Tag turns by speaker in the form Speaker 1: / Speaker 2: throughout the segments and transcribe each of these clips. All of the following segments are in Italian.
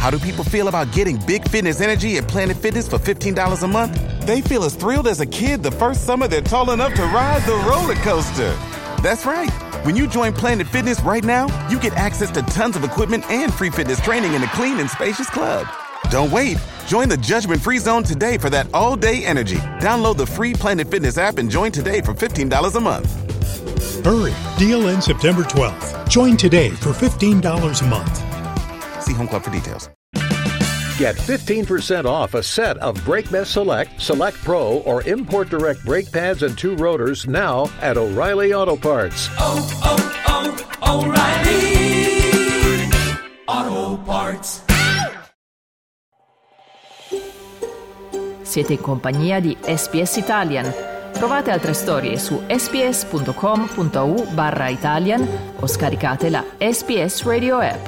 Speaker 1: How do people feel about getting big fitness energy at Planet Fitness for $15 a month? They feel as thrilled as a kid the first summer they're tall enough to ride the roller coaster. That's right. When you join Planet Fitness right now, you get access to tons of equipment and free fitness training in a clean and spacious club. Don't wait. Join the judgment-free zone today for that all-day energy. Download the free Planet Fitness app and join today for $15 a month.
Speaker 2: Hurry. Deal ends September 12th. Join today for $15 a month.
Speaker 1: See Home Club for details.
Speaker 3: Get 15% off a set of BrakeMess Select, Select Pro, or Import Direct brake pads and 2 rotors now at O'Reilly Auto Parts.
Speaker 4: O'Reilly Auto Parts.
Speaker 5: Siete in compagnia di SBS Italian. Trovate altre storie su sbs.com.au/Italian o scaricate la SBS Radio app.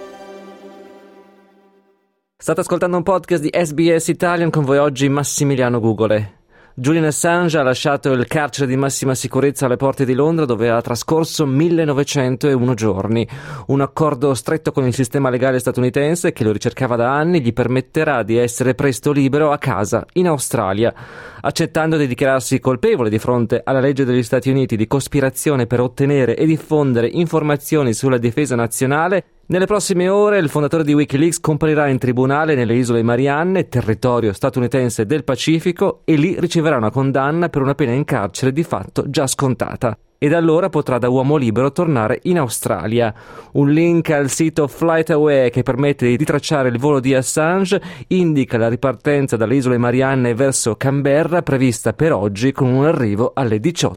Speaker 6: State ascoltando un podcast di SBS Italian, con voi oggi Massimiliano Gugole. Julian Assange ha lasciato il carcere di massima sicurezza alle porte di Londra, dove ha trascorso 1901 giorni. Un accordo stretto con il sistema legale statunitense, che lo ricercava da anni, gli permetterà di essere presto libero a casa, in Australia. Accettando di dichiararsi colpevole di fronte alla legge degli Stati Uniti di cospirazione per ottenere e diffondere informazioni sulla difesa nazionale, nelle prossime ore il fondatore di Wikileaks comparirà in tribunale nelle Isole Marianne, territorio statunitense del Pacifico, e lì riceverà una condanna per una pena in carcere di fatto già scontata. E da allora potrà da uomo libero tornare in Australia. Un link al sito FlightAway, che permette di tracciare il volo di Assange, indica la ripartenza dalle Isole Marianne verso Canberra, prevista per oggi con un arrivo alle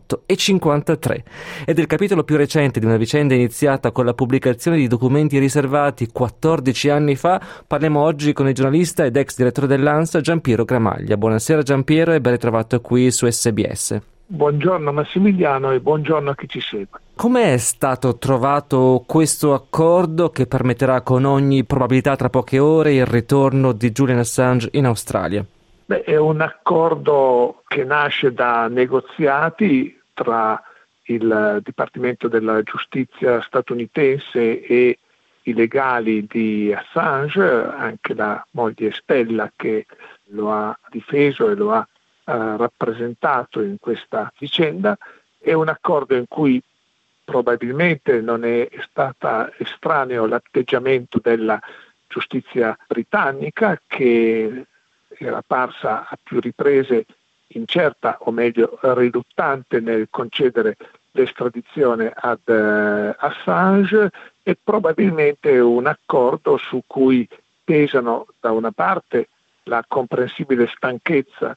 Speaker 6: 18:53. Ed è il capitolo più recente di una vicenda iniziata con la pubblicazione di documenti riservati 14 anni fa. Parliamo oggi con il giornalista ed ex direttore dell'ANSA Giampiero Gramaglia. Buonasera Giampiero e ben ritrovato qui su SBS.
Speaker 7: Buongiorno Massimiliano e buongiorno a chi ci segue.
Speaker 6: Come è stato trovato questo accordo che permetterà con ogni probabilità tra poche ore il ritorno di Julian Assange in Australia?
Speaker 7: È un accordo che nasce da negoziati tra il Dipartimento della Giustizia statunitense e i legali di Assange, anche la moglie Stella che lo ha difeso e lo ha rappresentato in questa vicenda. È un accordo in cui probabilmente non è stata estraneo l'atteggiamento della giustizia britannica, che era parsa a più riprese incerta, o meglio riluttante, nel concedere l'estradizione ad Assange, e probabilmente un accordo su cui pesano da una parte la comprensibile stanchezza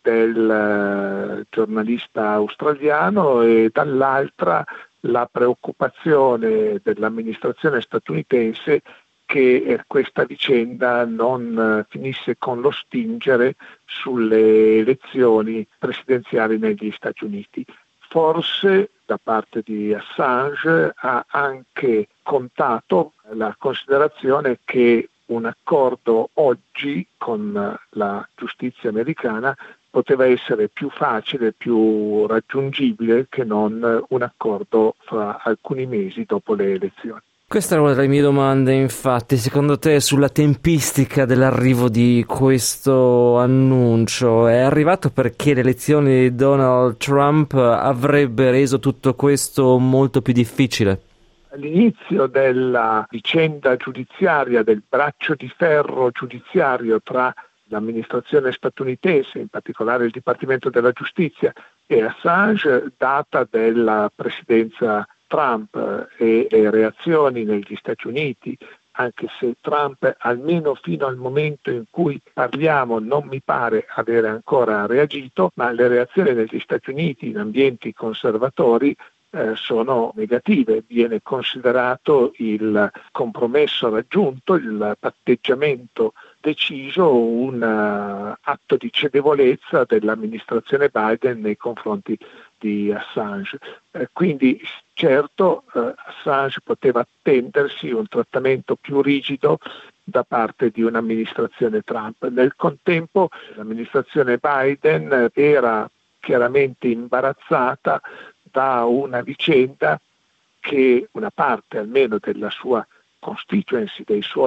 Speaker 7: del giornalista australiano e dall'altra la preoccupazione dell'amministrazione statunitense che questa vicenda non finisse con lo stingere sulle elezioni presidenziali negli Stati Uniti. Forse da parte di Assange ha anche contato la considerazione che un accordo oggi con la giustizia americana poteva essere più facile, più raggiungibile che non un accordo fra alcuni mesi dopo le elezioni.
Speaker 6: Questa era una delle mie domande, infatti. Secondo te, sulla tempistica dell'arrivo di questo annuncio, è arrivato perché le elezioni di Donald Trump avrebbe reso tutto questo molto più difficile?
Speaker 7: All'inizio della vicenda giudiziaria, del braccio di ferro giudiziario tra l'amministrazione statunitense, in particolare il Dipartimento della Giustizia, e Assange, data della presidenza Trump e le reazioni negli Stati Uniti, anche se Trump, almeno fino al momento in cui parliamo, non mi pare avere ancora reagito, ma le reazioni negli Stati Uniti in ambienti conservatori sono negative. Viene considerato il compromesso raggiunto, il patteggiamento deciso, un atto di cedevolezza dell'amministrazione Biden nei confronti di Assange. Quindi certo Assange poteva attendersi un trattamento più rigido da parte di un'amministrazione Trump. Nel contempo l'amministrazione Biden era chiaramente imbarazzata da una vicenda che una parte almeno della sua constituency, dei suoi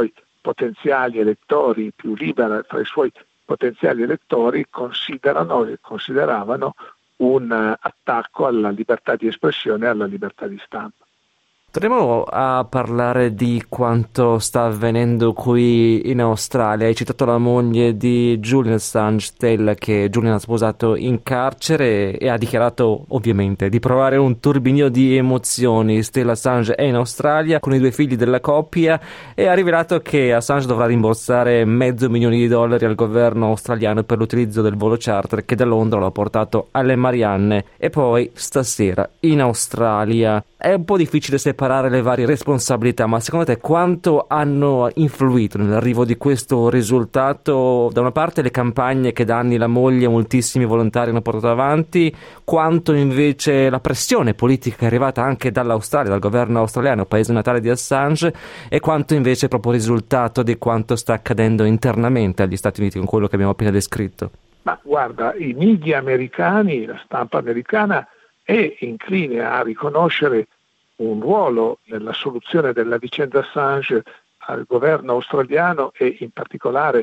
Speaker 7: potenziali elettori, più libera fra i suoi potenziali elettori, consideravano un attacco alla libertà di espressione e alla libertà di stampa.
Speaker 6: Torniamo a parlare di quanto sta avvenendo qui in Australia. Hai citato la moglie di Julian Assange, Stella, che Julian ha sposato in carcere, e ha dichiarato ovviamente di provare un turbinio di emozioni. Stella Assange è in Australia con i 2 figli della coppia e ha rivelato che Assange dovrà rimborsare $500,000 al governo australiano per l'utilizzo del volo charter che da Londra lo ha portato alle Marianne. E poi stasera in Australia è un po' difficile separare le varie responsabilità, ma secondo te quanto hanno influito nell'arrivo di questo risultato? Da una parte le campagne che da anni la moglie e moltissimi volontari hanno portato avanti, quanto invece la pressione politica è arrivata anche dall'Australia, dal governo australiano, paese natale di Assange, e quanto invece è proprio risultato di quanto sta accadendo internamente agli Stati Uniti con quello che abbiamo appena descritto?
Speaker 7: Ma guarda, i media americani, la stampa americana è incline a riconoscere un ruolo nella soluzione della vicenda Assange al governo australiano e in particolare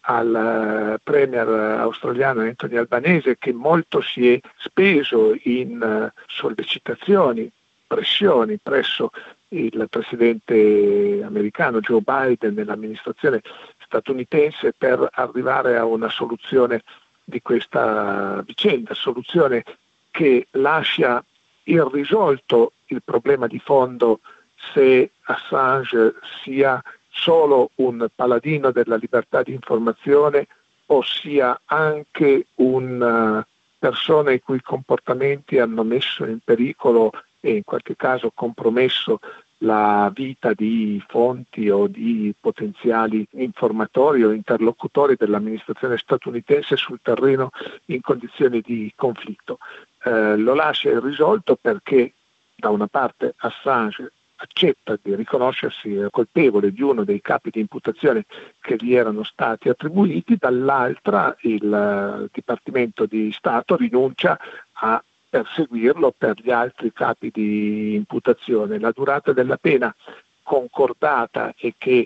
Speaker 7: al premier australiano Anthony Albanese, che molto si è speso in sollecitazioni, pressioni presso il presidente americano Joe Biden nell'amministrazione statunitense per arrivare a una soluzione di questa vicenda, soluzione che lascia irrisolto il problema di fondo se Assange sia solo un paladino della libertà di informazione o sia anche una persona i cui comportamenti hanno messo in pericolo e in qualche caso compromesso la vita di fonti o di potenziali informatori o interlocutori dell'amministrazione statunitense sul terreno in condizioni di conflitto. Lo lascia irrisolto perché da una parte Assange accetta di riconoscersi colpevole di uno dei capi di imputazione che gli erano stati attribuiti, dall'altra il Dipartimento di Stato rinuncia a perseguirlo per gli altri capi di imputazione. La durata della pena concordata è che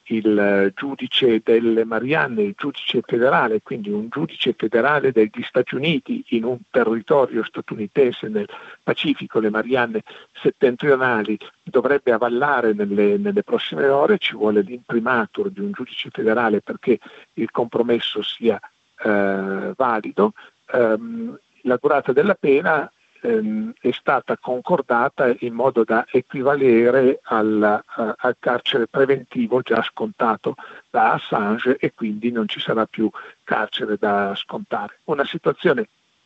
Speaker 7: il giudice delle Marianne, il giudice federale, quindi un giudice federale degli Stati Uniti in un territorio statunitense nel Pacifico, le Marianne settentrionali, dovrebbe avallare nelle prossime ore. Ci vuole l'imprimatur di un giudice federale perché il compromesso sia valido. La durata della pena è stata concordata in modo da equivalere al carcere preventivo già scontato da Assange e quindi non ci sarà più carcere da scontare. Una situazione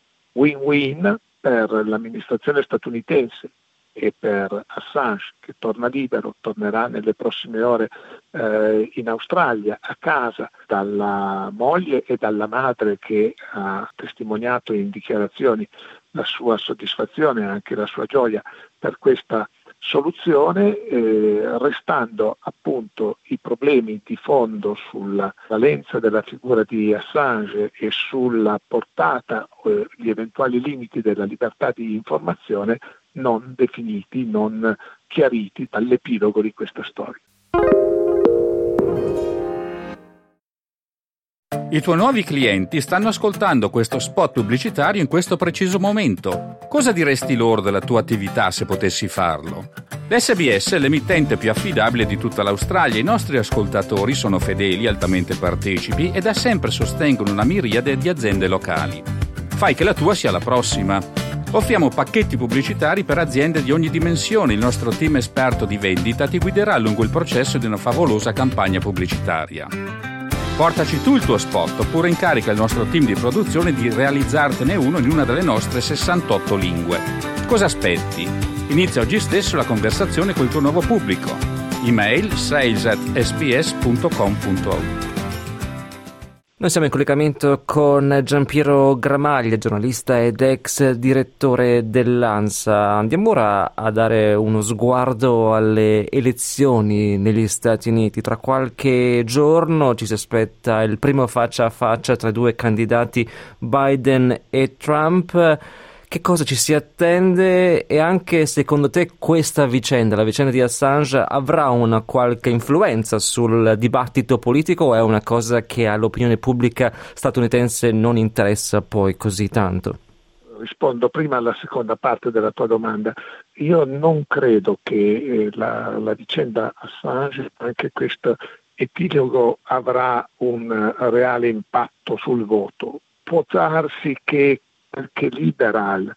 Speaker 7: win-win per l'amministrazione statunitense e per Assange, che torna libero, tornerà nelle prossime ore in Australia, a casa, dalla moglie e dalla madre che ha testimoniato in dichiarazioni la sua soddisfazione e anche la sua gioia per questa soluzione, restando appunto i problemi di fondo sulla valenza della figura di Assange e sulla portata o gli eventuali limiti della libertà di informazione non definiti, non chiariti dall'epilogo di questa storia.
Speaker 8: I tuoi nuovi clienti stanno ascoltando questo spot pubblicitario in questo preciso momento. Cosa diresti loro della tua attività se potessi farlo? L'SBS è l'emittente più affidabile di tutta l'Australia. I nostri ascoltatori sono fedeli, altamente partecipi e da sempre sostengono una miriade di aziende locali. Fai che la tua sia la prossima. Offriamo pacchetti pubblicitari per aziende di ogni dimensione. Il nostro team esperto di vendita ti guiderà lungo il processo di una favolosa campagna pubblicitaria. Portaci tu il tuo spot oppure incarica il nostro team di produzione di realizzartene uno in una delle nostre 68 lingue. Cosa aspetti? Inizia oggi stesso la conversazione col tuo nuovo pubblico. Email sales@sbs.com.au.
Speaker 6: Noi siamo in collegamento con Giampiero Gramaglia, giornalista ed ex direttore dell'ANSA. Andiamo ora a dare uno sguardo alle elezioni negli Stati Uniti. Tra qualche giorno ci si aspetta il primo faccia a faccia tra i due candidati Biden e Trump. che cosa ci si attende e anche secondo te questa vicenda, la vicenda di Assange, avrà una qualche influenza sul dibattito politico o è una cosa che all'opinione pubblica statunitense non interessa poi così tanto?
Speaker 7: Rispondo prima alla seconda parte della tua domanda. Io non credo che la vicenda Assange, anche questo epilogo, avrà un reale impatto sul voto. Può darsi che anche liberal,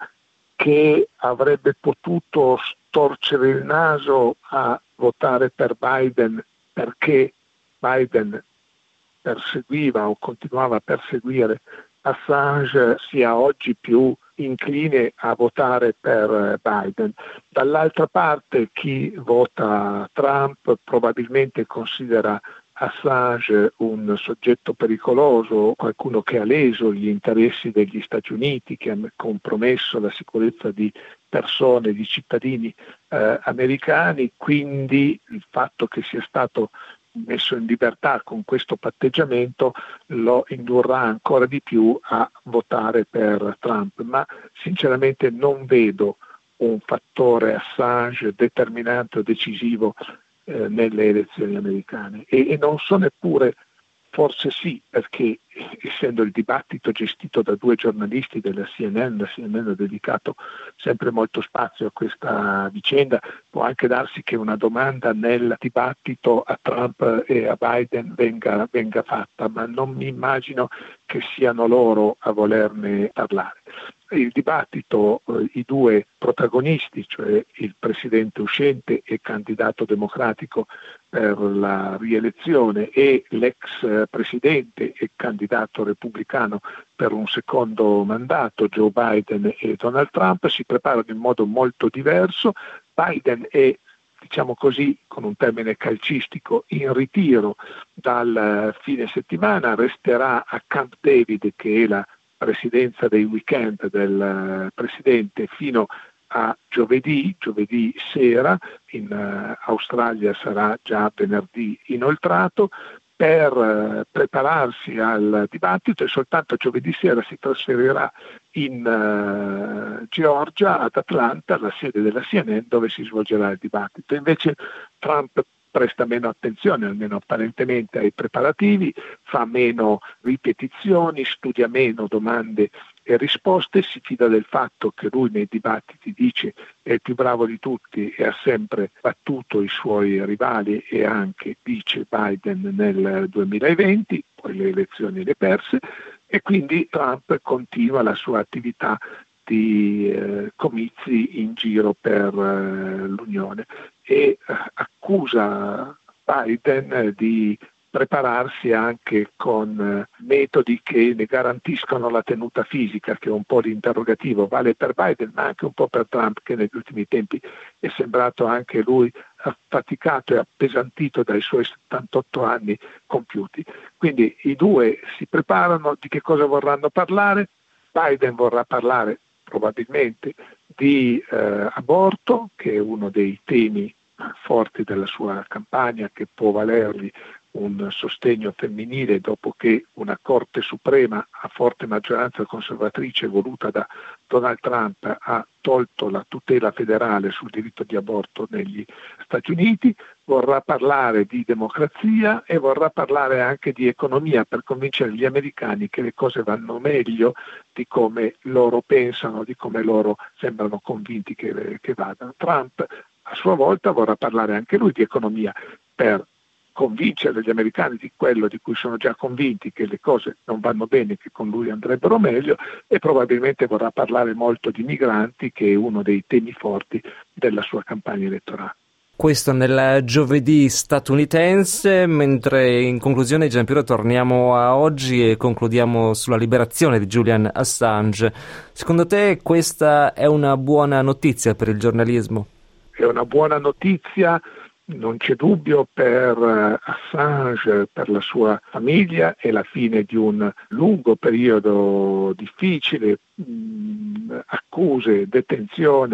Speaker 7: che avrebbe potuto storcere il naso a votare per Biden perché Biden perseguiva o continuava a perseguire Assange, sia oggi più incline a votare per Biden. Dall'altra parte chi vota Trump probabilmente considera Assange un soggetto pericoloso, qualcuno che ha leso gli interessi degli Stati Uniti, che ha compromesso la sicurezza di persone, di cittadini americani, quindi il fatto che sia stato messo in libertà con questo patteggiamento lo indurrà ancora di più a votare per Trump, ma sinceramente non vedo un fattore Assange determinante o decisivo nelle elezioni americane e non so neppure, forse sì, perché essendo il dibattito gestito da due giornalisti della CNN, la CNN ha dedicato sempre molto spazio a questa vicenda, può anche darsi che una domanda nel dibattito a Trump e a Biden venga fatta, ma non mi immagino che siano loro a volerne parlare. Il dibattito, i due protagonisti, cioè il presidente uscente e candidato democratico per la rielezione e l'ex presidente e candidato repubblicano per un secondo mandato, Joe Biden e Donald Trump, si preparano in modo molto diverso. Biden è, diciamo così, con un termine calcistico, in ritiro dal fine settimana, resterà a Camp David, che è la presidenza dei weekend del presidente, fino a giovedì sera, in Australia sarà già venerdì inoltrato, per prepararsi al dibattito, e soltanto giovedì sera si trasferirà in Georgia, ad Atlanta, la sede della CNN, dove si svolgerà il dibattito. Invece Trump presta meno attenzione, almeno apparentemente, ai preparativi, fa meno ripetizioni, studia meno domande e risposte, si fida del fatto che lui nei dibattiti dice è il più bravo di tutti e ha sempre battuto i suoi rivali e anche vice Biden nel 2020, poi le elezioni le perse, e quindi Trump continua la sua attività di comizi in giro per l'Unione e accusa Biden di prepararsi anche con metodi che ne garantiscono la tenuta fisica, che è un po' l'interrogativo, vale per Biden ma anche un po' per Trump, che negli ultimi tempi è sembrato anche lui affaticato e appesantito dai suoi 78 anni compiuti. Quindi i due si preparano. Di che cosa vorranno parlare? Biden vorrà parlare probabilmente di aborto, che è uno dei temi forti della sua campagna, che può valergli un sostegno femminile dopo che una Corte Suprema a forte maggioranza conservatrice voluta da Donald Trump ha tolto la tutela federale sul diritto di aborto negli Stati Uniti. Vorrà parlare di democrazia e vorrà parlare anche di economia, per convincere gli americani che le cose vanno meglio di come loro pensano, di come loro sembrano convinti che vadano. Trump a sua volta vorrà parlare anche lui di economia per convincere gli americani di quello di cui sono già convinti, che le cose non vanno bene, che con lui andrebbero meglio, e probabilmente vorrà parlare molto di migranti, che è uno dei temi forti della sua campagna elettorale.
Speaker 6: Questo nel giovedì statunitense, mentre in conclusione, Giampiero, torniamo a oggi e concludiamo sulla liberazione di Julian Assange. Secondo te questa è una buona notizia per il giornalismo?
Speaker 7: È una buona notizia, non c'è dubbio, per Assange, per la sua famiglia, è la fine di un lungo periodo difficile, accuse, detenzione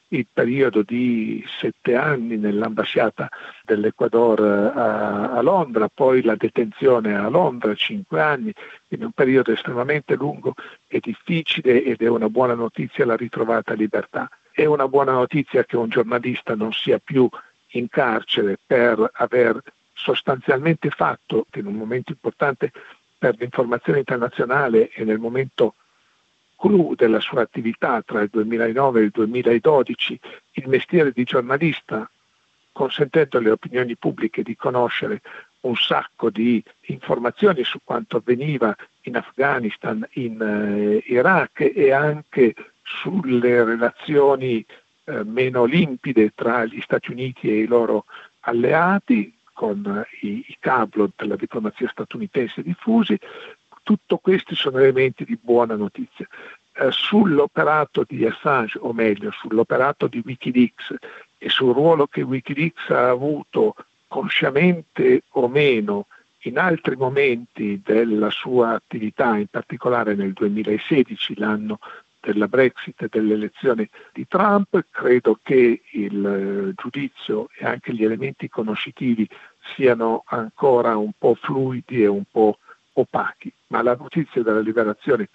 Speaker 7: il periodo di 7 anni nell'ambasciata dell'Ecuador a Londra, poi la detenzione a Londra 5 anni, quindi un periodo estremamente lungo e difficile, ed è una buona notizia la ritrovata libertà. È una buona notizia che un giornalista non sia più in carcere per aver sostanzialmente fatto, in un momento importante per l'informazione internazionale e nel momento clou della sua attività tra il 2009 e il 2012, il mestiere di giornalista, consentendo alle opinioni pubbliche di conoscere un sacco di informazioni su quanto avveniva in Afghanistan, in Iraq e anche sulle relazioni meno limpide tra gli Stati Uniti e i loro alleati, con i cablo della diplomazia statunitense diffusi. Tutto questi sono elementi di buona notizia. Sull'operato di Assange, o meglio sull'operato di Wikileaks e sul ruolo che Wikileaks ha avuto, consciamente o meno, in altri momenti della sua attività, in particolare nel 2016, l'anno della Brexit e dell'elezione di Trump, credo che il giudizio e anche gli elementi conoscitivi siano ancora un po' fluidi e un po' opachi, ma la notizia della liberazione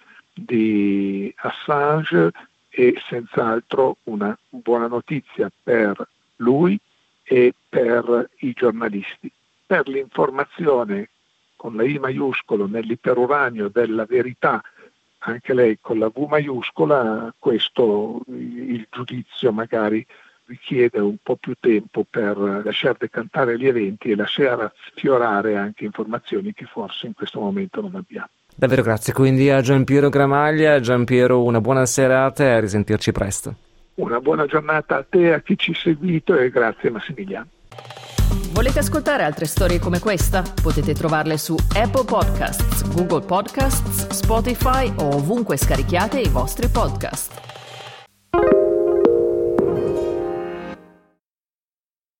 Speaker 7: di Assange è senz'altro una buona notizia per lui e per i giornalisti. Per l'informazione con la I maiuscolo nell'iperuranio della verità, anche lei con la V maiuscola, questo il giudizio magari richiede un po' più tempo per lasciar decantare gli eventi e lasciare affiorare anche informazioni che forse in questo momento non abbiamo.
Speaker 6: Davvero grazie quindi a Giampiero Gramaglia. Giampiero, una buona serata e a risentirci presto.
Speaker 7: Una buona giornata a te, a chi ci ha seguito, e grazie Massimiliano.
Speaker 5: Volete ascoltare altre storie come questa? Potete trovarle su Apple Podcasts, Google Podcasts, Spotify o ovunque scarichiate i vostri podcast.